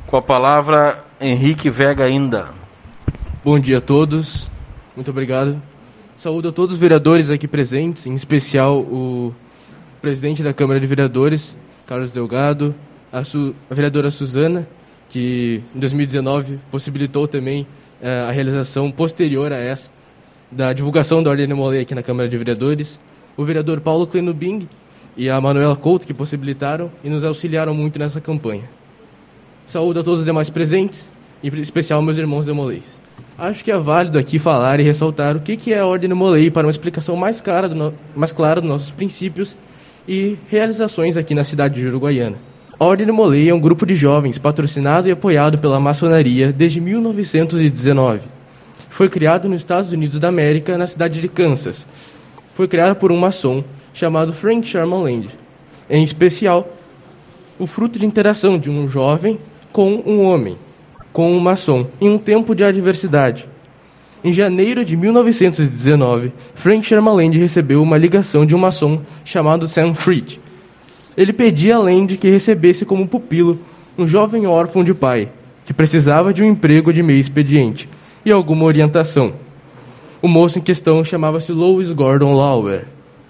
Com a palavra, Henrique Vega ainda. Bom dia a todos, muito obrigado. Saúdo a todos os vereadores aqui presentes, em especial o presidente da Câmara de Vereadores, Carlos Delgado, a vereadora Suzana, que em 2019 possibilitou também a realização posterior a essa, da divulgação da Ordem de Molay aqui na Câmara de Vereadores, o vereador Paulo Clenubing e a Manuela Couto, que possibilitaram e nos auxiliaram muito nessa campanha. Saúdo a todos os demais presentes, e em especial meus irmãos de Molay. Acho que é válido aqui falar e ressaltar o que é a Ordem de Molay para uma explicação mais clara dos nossos princípios e realizações aqui na cidade de Uruguaiana. A Ordem de Molay é um grupo de jovens patrocinado e apoiado pela maçonaria desde 1919. Foi criado nos Estados Unidos da América, na cidade de Kansas. Foi criado por um maçom chamado Frank Sherman Land. Em especial, o fruto de interação de um jovem com um homem, com um maçom, em um tempo de adversidade. Em janeiro de 1919, Frank Sherman Land recebeu uma ligação de um maçom chamado Sam Fried. Ele pedia a Land que recebesse como pupilo um jovem órfão de pai, que precisava de um emprego de meio expediente e alguma orientação. O moço em questão chamava-se Louis Gordon Lauer.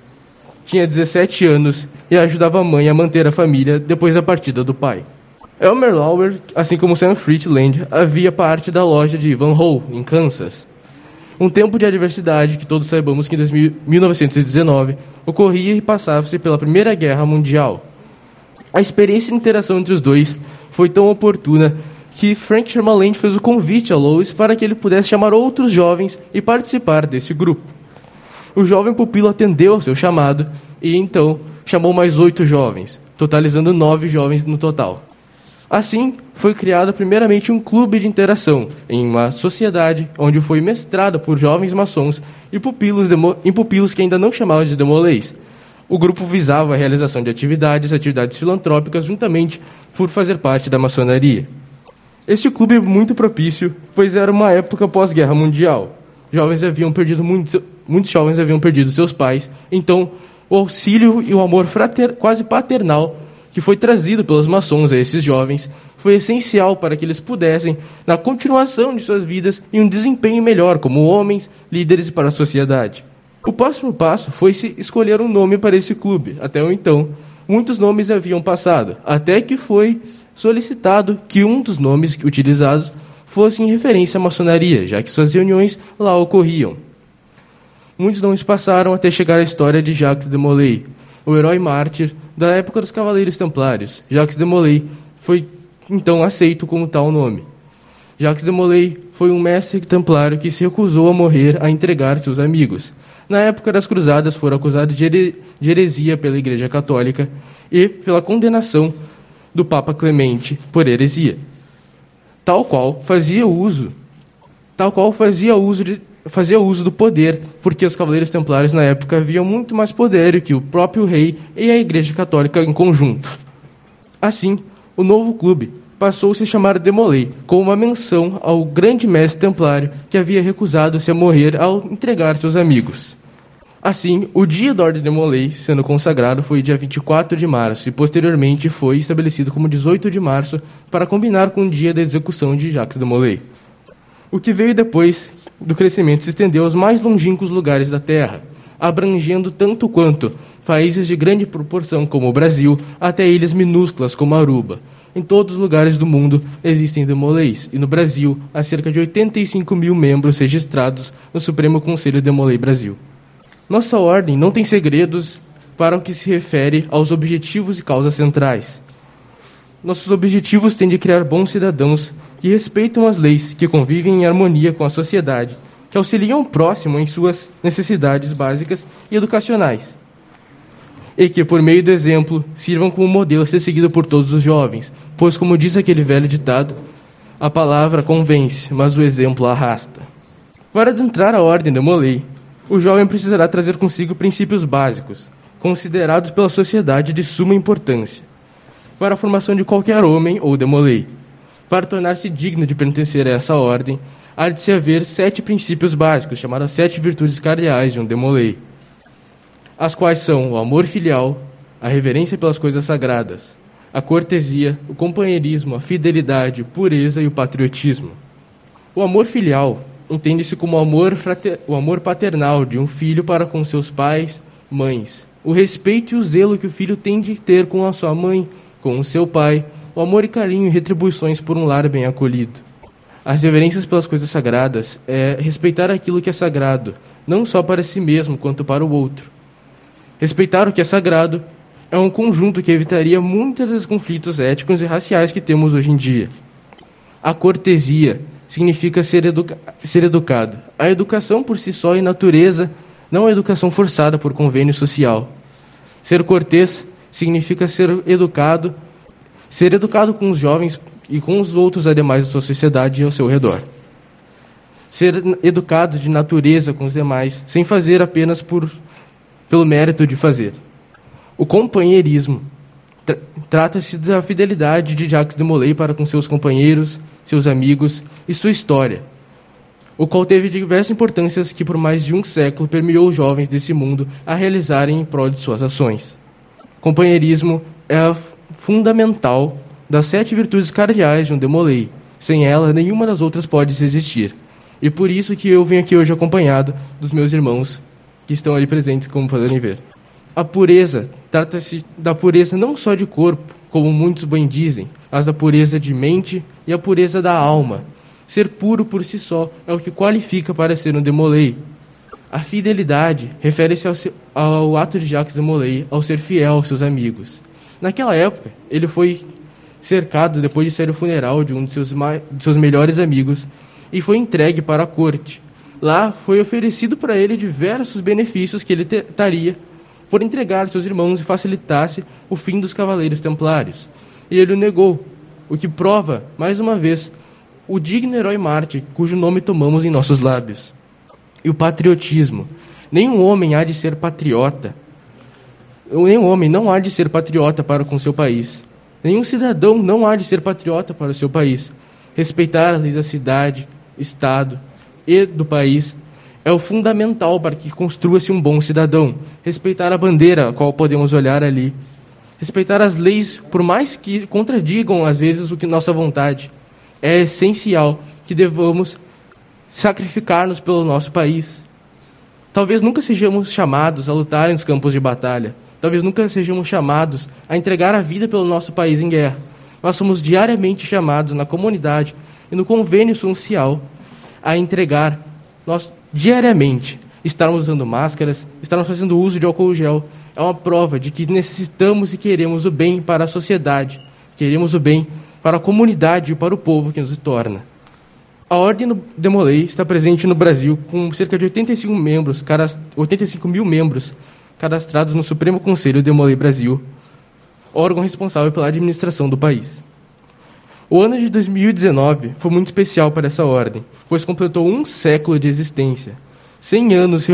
Tinha 17 anos e ajudava a mãe a manter a família depois da partida do pai. Elmer Lauer, assim como Sam Fried Land, havia parte da loja de Van Hole, em Kansas. Um tempo de adversidade que todos saibamos que em 1919 ocorria e passava-se pela Primeira Guerra Mundial. A experiência de interação entre os dois foi tão oportuna que Frank Sherman Land fez o convite a Louis para que ele pudesse chamar outros jovens e participar desse grupo. O jovem pupilo atendeu ao seu chamado e então chamou mais 8 jovens, totalizando 9 jovens no total. Assim, foi criado primeiramente um clube de interação, em uma sociedade onde foi mestrado por jovens maçons e pupilos que ainda não chamavam de demolays. O grupo visava a realização de atividades filantrópicas, juntamente por fazer parte da maçonaria. Este clube é muito propício, pois era uma época pós-guerra mundial. Muitos jovens haviam perdido seus pais, então o auxílio e o amor quase paternal que foi trazido pelos maçons a esses jovens foi essencial para que eles pudessem, na continuação de suas vidas, e um desempenho melhor como homens, líderes e para a sociedade. O próximo passo foi se escolher um nome para esse clube. Até então, muitos nomes haviam passado, até que foi solicitado que um dos nomes utilizados fosse em referência à maçonaria, já que suas reuniões lá ocorriam. Muitos nomes passaram até chegar à história de Jacques de Molay, o herói mártir da época dos Cavaleiros Templários. Jacques de Molay foi então aceito como tal nome. Jacques de Molay foi um mestre templário que se recusou a morrer a entregar seus amigos. Na época das cruzadas, foram acusados de heresia pela Igreja Católica e pela condenação do Papa Clemente por heresia, tal qual fazia uso do poder, porque os Cavaleiros Templários na época haviam muito mais poder que o próprio rei e a Igreja Católica em conjunto. Assim, o novo clube passou-se a chamar de Molay, com uma menção ao grande mestre templário que havia recusado-se a morrer ao entregar seus amigos. Assim, o dia da Ordem de Molay sendo consagrado foi dia 24 de março e posteriormente foi estabelecido como 18 de março para combinar com o dia da execução de Jacques de Molay. O que veio depois do crescimento se estendeu aos mais longínquos lugares da Terra, abrangendo tanto quanto países de grande proporção como o Brasil, até ilhas minúsculas como Aruba. Em todos os lugares do mundo existem demolays, e no Brasil há cerca de 85 mil membros registrados no Supremo Conselho Demolay Brasil. Nossa ordem não tem segredos para o que se refere aos objetivos e causas centrais. Nossos objetivos têm de criar bons cidadãos que respeitam as leis, que convivem em harmonia com a sociedade, que auxiliam o próximo em suas necessidades básicas e educacionais, e que, por meio do exemplo, sirvam como modelo a ser seguido por todos os jovens, pois, como diz aquele velho ditado, a palavra convence, mas o exemplo arrasta. Para adentrar a Ordem de Molay, o jovem precisará trazer consigo princípios básicos, considerados pela sociedade de suma importância, para a formação de qualquer homem ou demolay. Para tornar-se digno de pertencer a essa ordem, há de se haver 7 princípios básicos, chamados 7 virtudes cardeais de um demolay, as quais são o amor filial, a reverência pelas coisas sagradas, a cortesia, o companheirismo, a fidelidade, pureza e o patriotismo. O amor filial entende-se como o amor paternal de um filho para com seus pais, mães. O respeito e o zelo que o filho tem de ter com a sua mãe, com o seu pai, o amor e carinho e retribuições por um lar bem acolhido. As reverências pelas coisas sagradas é respeitar aquilo que é sagrado, não só para si mesmo, quanto para o outro. Respeitar o que é sagrado é um conjunto que evitaria muitos dos conflitos éticos e raciais que temos hoje em dia. A cortesia significa ser educado. A educação por si só é natureza, não a educação forçada por convênio social. Ser cortês significa ser educado com os jovens e com os outros ademais da sua sociedade e ao seu redor. Ser educado de natureza com os demais, sem fazer apenas pelo mérito de fazer. O companheirismo trata-se da fidelidade de Jacques de Molay para com seus companheiros, seus amigos e sua história, o qual teve diversas importâncias que por mais de um século permeou os jovens desse mundo a realizarem em prol de suas ações. Companheirismo é fundamental das 7 virtudes cardeais de um de Molay. Sem ela, nenhuma das outras pode existir. E por isso que eu venho aqui hoje acompanhado dos meus irmãos que estão ali presentes, como podem ver. A pureza trata-se da pureza não só de corpo, como muitos bem dizem, mas da pureza de mente e a pureza da alma. Ser puro por si só é o que qualifica para ser um de Molay. A fidelidade refere-se ao ato de Jacques de Molay ao ser fiel aos seus amigos. Naquela época, ele foi cercado depois de sair do funeral de um de seus melhores amigos e foi entregue para a corte. Lá foi oferecido para ele diversos benefícios que ele teria por entregar seus irmãos e facilitasse o fim dos cavaleiros templários. E ele o negou, o que prova, mais uma vez, o digno herói Marte, cujo nome tomamos em nossos lábios. E o patriotismo. Nenhum homem há de ser patriota. Nenhum homem não há de ser patriota para com seu país. Nenhum cidadão não há de ser patriota para o seu país. Respeitar as leis da cidade, estado e do país é o fundamental para que construa-se um bom cidadão. Respeitar a bandeira, a qual podemos olhar ali. Respeitar as leis, por mais que contradigam às vezes o que nossa vontade. É essencial que devamos sacrificar-nos pelo nosso país. Talvez nunca sejamos chamados a lutar nos campos de batalha. Talvez nunca sejamos chamados a entregar a vida pelo nosso país em guerra. Nós somos diariamente chamados na comunidade e no convênio social a entregar, nós diariamente, estarmos usando máscaras, estarmos fazendo uso de álcool gel. É uma prova de que necessitamos e queremos o bem para a sociedade. Queremos o bem para a comunidade e para o povo que nos torna. A Ordem de Molay está presente no Brasil com cerca de 85 mil membros cadastrados no Supremo Conselho de Molay Brasil, órgão responsável pela administração do país. O ano de 2019 foi muito especial para essa ordem, pois completou um século de existência. 100 anos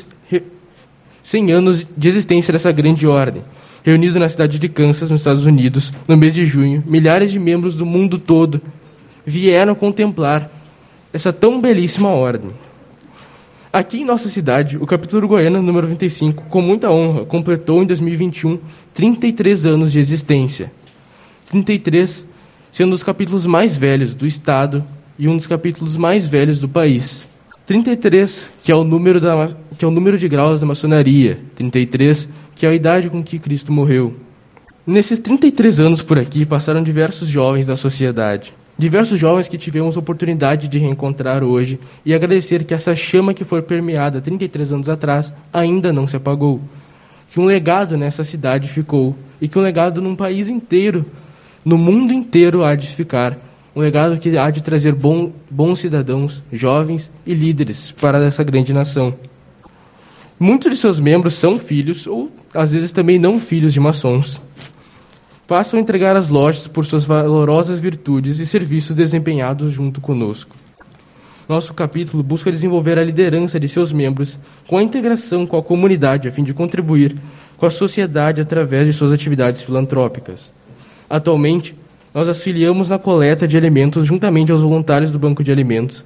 de existência dessa grande ordem. Reunido na cidade de Kansas, nos Estados Unidos, no mês de junho, milhares de membros do mundo todo vieram contemplar essa tão belíssima ordem. Aqui em nossa cidade, o capítulo uruguaiano número 25, com muita honra, completou em 2021 33 anos de existência. 33 sendo um dos capítulos mais velhos do Estado e um dos capítulos mais velhos do país. 33, que é o número de graus da maçonaria. 33, que é a idade com que Cristo morreu. Nesses 33 anos por aqui, passaram diversos jovens da sociedade. Diversos jovens que tivemos a oportunidade de reencontrar hoje e agradecer que essa chama que foi permeada 33 anos atrás ainda não se apagou. Que um legado nessa cidade ficou e que um legado num país inteiro, no mundo inteiro há de ficar. Um legado que há de trazer bons cidadãos, jovens e líderes para essa grande nação. Muitos de seus membros são filhos ou às vezes também não filhos de maçons. Passam a entregar as lojas por suas valorosas virtudes e serviços desempenhados junto conosco. Nosso capítulo busca desenvolver a liderança de seus membros com a integração com a comunidade a fim de contribuir com a sociedade através de suas atividades filantrópicas. Atualmente, nós auxiliamos na coleta de alimentos juntamente aos voluntários do Banco de Alimentos.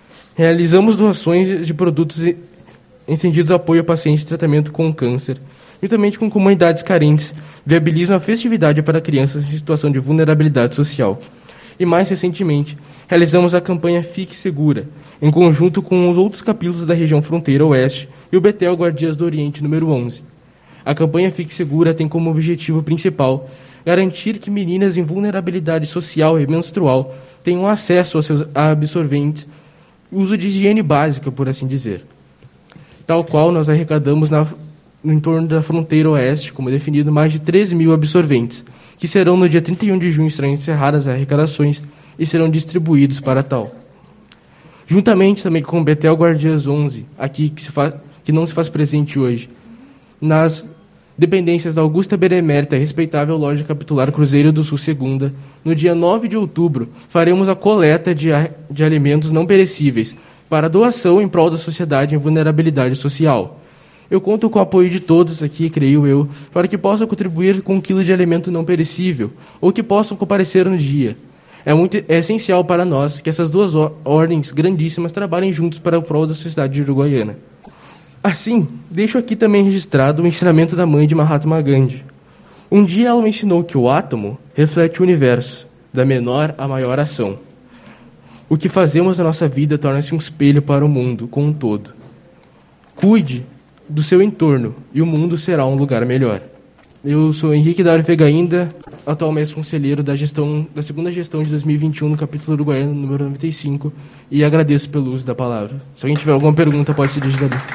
Realizamos doações de produtos entendidos a apoio a pacientes de tratamento com câncer juntamente com comunidades carentes, viabilizam a festividade para crianças em situação de vulnerabilidade social. E mais recentemente, realizamos a campanha Fique Segura, em conjunto com os outros capítulos da região Fronteira Oeste e o Betel Guardias do Oriente número 11. A campanha Fique Segura tem como objetivo principal garantir que meninas em vulnerabilidade social e menstrual tenham acesso aos seus absorventes, uso de higiene básica, por assim dizer. Tal qual nós arrecadamos no entorno da Fronteira Oeste, como definido, mais de 13.000 absorventes, que serão no dia 31 de junho serão encerradas as arrecadações e serão distribuídos para tal. Juntamente também com o Betel Guardias 11, aqui que não se faz presente hoje, nas dependências da Augusta Benemérita e respeitável Loja Capitular Cruzeiro do Sul Segunda, no dia 9 de outubro, faremos a coleta de alimentos não perecíveis para doação em prol da sociedade em vulnerabilidade social. Eu conto com o apoio de todos aqui, creio eu, para que possam contribuir com 1 quilo de alimento não perecível, ou que possam comparecer no dia. É essencial para nós que essas duas ordens grandíssimas trabalhem juntos para o prol da sociedade uruguaiana. Assim, deixo aqui também registrado o ensinamento da mãe de Mahatma Gandhi. Um dia ela me ensinou que o átomo reflete o universo, da menor à maior ação. O que fazemos na nossa vida torna-se um espelho para o mundo como um todo. Cuide do seu entorno e o mundo será um lugar melhor. Eu sou Henrique Dário Vegainda, atual mestre conselheiro da segunda gestão de 2021 no capítulo uruguaiano número 95, e agradeço pelo uso da palavra. Se alguém tiver alguma pergunta, pode se dirigir ali.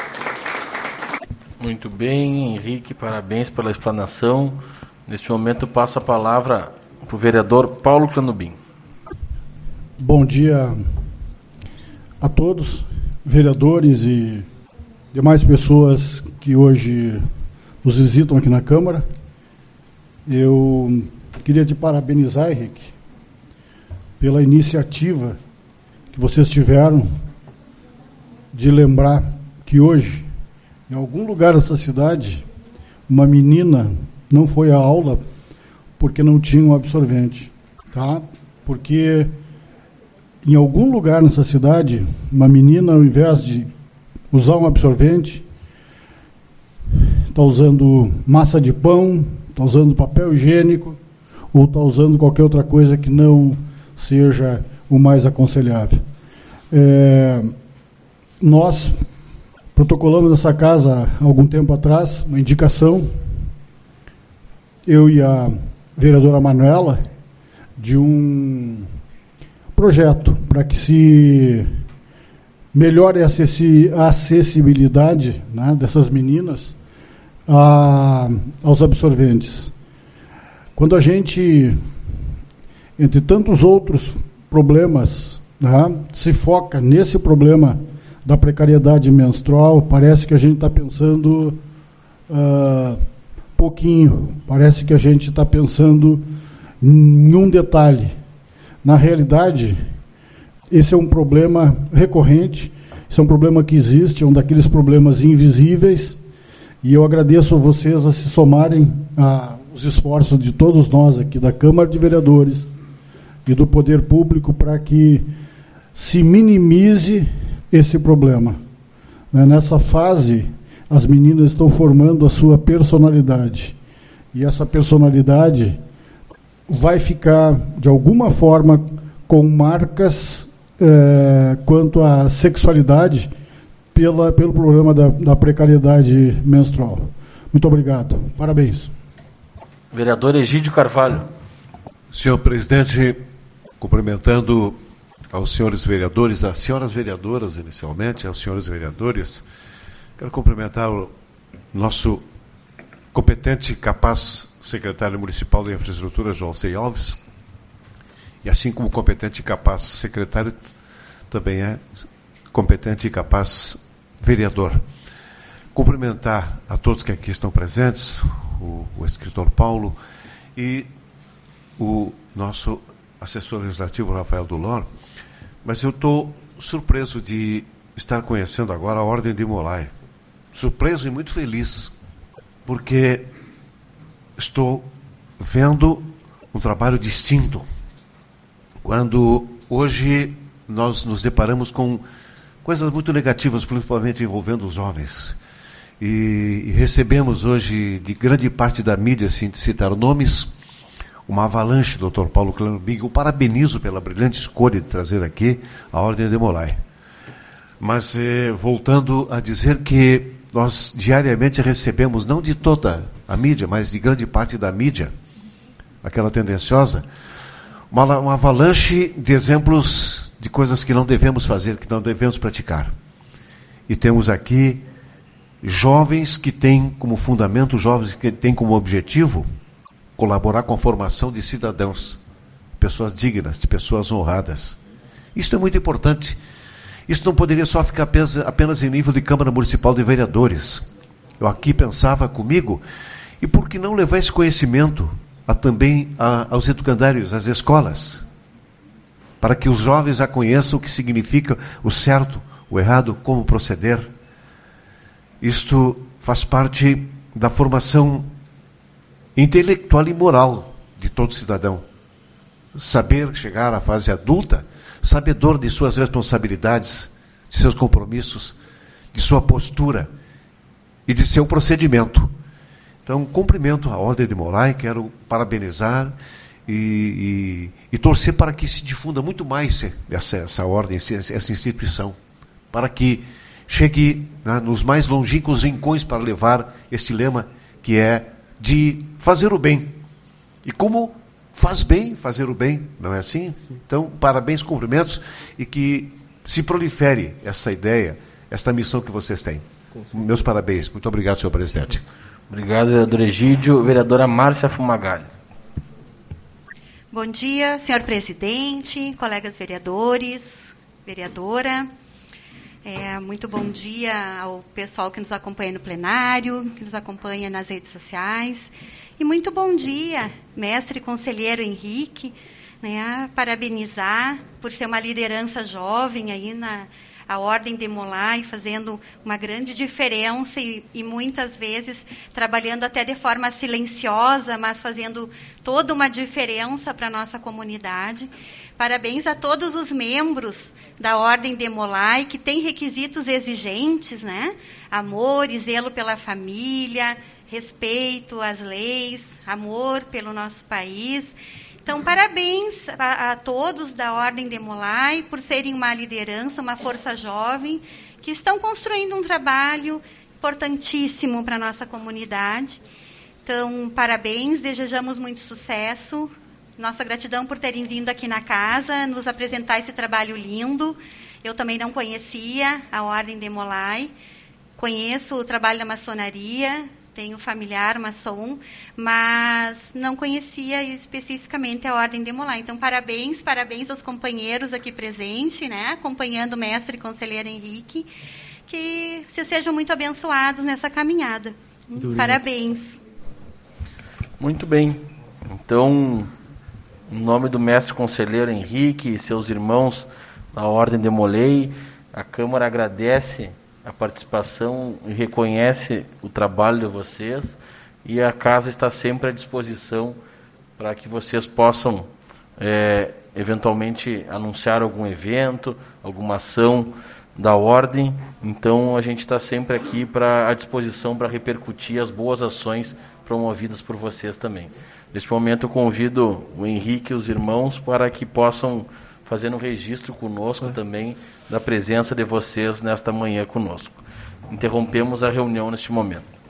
Muito bem, Henrique, parabéns pela explanação. Neste momento passo a palavra para o vereador Paulo Clanubim. Bom dia a todos, vereadores e demais pessoas que hoje nos visitam aqui na Câmara. Eu queria te parabenizar, Henrique, pela iniciativa que vocês tiveram de lembrar que hoje, em algum lugar dessa cidade, uma menina não foi à aula porque não tinha um absorvente, tá? Porque em algum lugar nessa cidade, uma menina, ao invés de usar um absorvente, está usando massa de pão, está usando papel higiênico, ou está usando qualquer outra coisa que não seja o mais aconselhável. Nós protocolamos nessa casa, há algum tempo atrás, uma indicação, eu e a vereadora Manuela, de um projeto para que se melhore a acessibilidade, né, dessas meninas aos absorventes. Quando a gente, entre tantos outros problemas, né, se foca nesse problema da precariedade menstrual, parece que a gente está pensando pouquinho, parece que a gente está pensando em um detalhe. Na realidade, esse é um problema recorrente, esse é um problema que existe, é um daqueles problemas invisíveis, e eu agradeço a vocês a se somarem aos esforços de todos nós aqui da Câmara de Vereadores e do Poder Público para que se minimize esse problema. Nessa fase, as meninas estão formando a sua personalidade, e essa personalidade vai ficar, de alguma forma, com marcas quanto à sexualidade pelo problema da precariedade menstrual. Muito obrigado. Parabéns. Vereador Egídio Carvalho. Senhor presidente, cumprimentando aos senhores vereadores, às senhoras vereadoras inicialmente, aos senhores vereadores, quero cumprimentar o nosso competente e capaz secretário municipal da Infraestrutura, João Sei Alves, e assim como competente e capaz secretário, também é competente e capaz vereador. Cumprimentar a todos que aqui estão presentes, o escritor Paulo e o nosso assessor legislativo, Rafael Dulor, mas eu estou surpreso de estar conhecendo agora a Ordem de Molay. Surpreso e muito feliz, porque estou vendo um trabalho distinto. Quando hoje nós nos deparamos com coisas muito negativas, principalmente envolvendo os jovens. e recebemos hoje de grande parte da mídia, sem citar nomes, uma avalanche, Dr. Paulo Kleinobing. Eu parabenizo pela brilhante escolha de trazer aqui a Ordem de Molay. Mas voltando a dizer que nós diariamente recebemos, não de toda a mídia, mas de grande parte da mídia, aquela tendenciosa, uma avalanche de exemplos de coisas que não devemos fazer, que não devemos praticar. E temos aqui jovens que têm como fundamento, jovens que têm como objetivo colaborar com a formação de cidadãos, pessoas dignas, de pessoas honradas. Isso é muito importante. Isso não poderia só ficar apenas em nível de Câmara Municipal de Vereadores. Eu aqui pensava comigo, e por que não levar esse conhecimento também aos educandários, às escolas, para que os jovens já conheçam o que significa o certo, o errado, como proceder. Isto faz parte da formação intelectual e moral de todo cidadão. Saber chegar à fase adulta, sabedor de suas responsabilidades, de seus compromissos, de sua postura e de seu procedimento. Então, cumprimento a Ordem de Molay, quero parabenizar e torcer para que se difunda muito mais essa ordem, essa instituição, para que chegue nos mais longínquos rincões para levar este lema que é de fazer o bem. E como faz bem fazer o bem, não é assim? Então, parabéns, cumprimentos, e que se prolifere essa ideia, esta missão que vocês têm. Meus parabéns. Muito obrigado, senhor presidente. Obrigado, vereador Egídio. Vereadora Márcia Fumagalli. Bom dia, senhor presidente, colegas vereadores, vereadora. Muito bom dia ao pessoal que nos acompanha no plenário, que nos acompanha nas redes sociais. E muito bom dia, mestre conselheiro Henrique, parabenizar por ser uma liderança jovem aí a Ordem de Molay, fazendo uma grande diferença e muitas vezes trabalhando até de forma silenciosa, mas fazendo toda uma diferença para a nossa comunidade. Parabéns a todos os membros da Ordem de Molay, que têm requisitos exigentes, Amor e zelo pela família, respeito às leis, amor pelo nosso país. Então, parabéns a todos da Ordem de Molay por serem uma liderança, uma força jovem, que estão construindo um trabalho importantíssimo para a nossa comunidade. Então, parabéns, desejamos muito sucesso. Nossa gratidão por terem vindo aqui na casa, nos apresentar esse trabalho lindo. Eu também não conhecia a Ordem de Molay. Conheço o trabalho da maçonaria, tenho familiar maçom, mas não conhecia especificamente a Ordem de Molay. Então, parabéns aos companheiros aqui presentes, acompanhando o mestre e conselheiro Henrique, que sejam muito abençoados nessa caminhada. Parabéns. Muito bem. Então, em nome do mestre conselheiro Henrique e seus irmãos da Ordem de Molay, a Câmara agradece a participação e reconhece o trabalho de vocês, e a casa está sempre à disposição para que vocês possam eventualmente anunciar algum evento, alguma ação da Ordem. Então a gente está sempre aqui à disposição para repercutir as boas ações promovidas por vocês também. Neste momento eu convido o Henrique e os irmãos para que possam fazer um registro conosco também da presença de vocês nesta manhã conosco. Interrompemos a reunião neste momento.